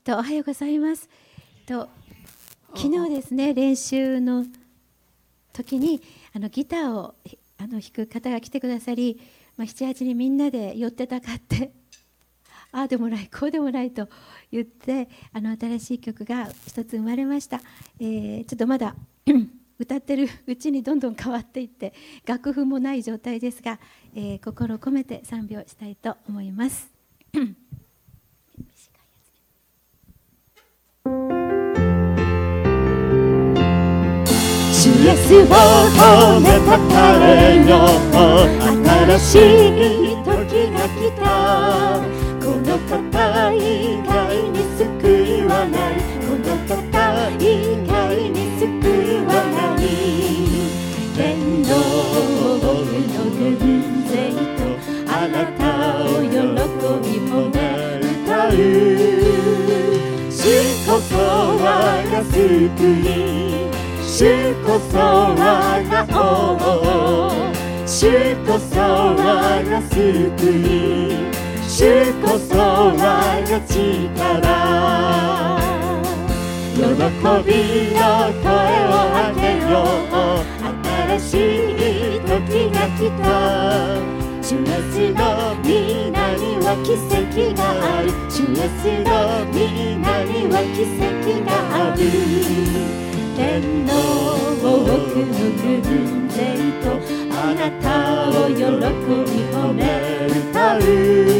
おはようございます。昨日ですね、練習の時にギターを弾く方が来てくださり、7、8人みんなで寄ってたかってああでもないこうでもないと言って新しい曲が一つ生まれました。ちょっとまだ歌ってるうちにどんどん変わっていって楽譜もない状態ですが、心を込めて賛美をしたいと思います。 主イエスを褒めたたえよう。新しい時が来た。この方以外に救いはない。この方以外に救いはない。天の僕の軍勢とあなたを喜び褒め歌う。主こそ我が救い、主こそ我が王、主こそ我が救い、主こそ我が力。喜びの声を上げよう。新しい時が来た。主イエスの皆には奇跡がある。主イエスの皆には奇跡がある。天の多くの軍勢とあなたを喜び褒め歌う。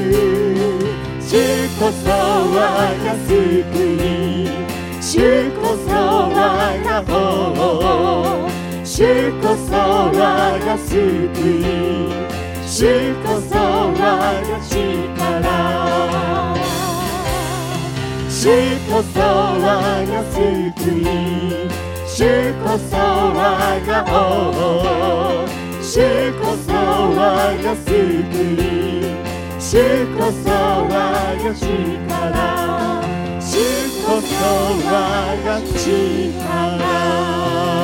主こそ我が救い、主こそ我が王、主こそ我が救い、主こそ我が力。主こそ我が救い、主こそ我が王、主こそ我が救い、主こそ我が力。主こそ我が力。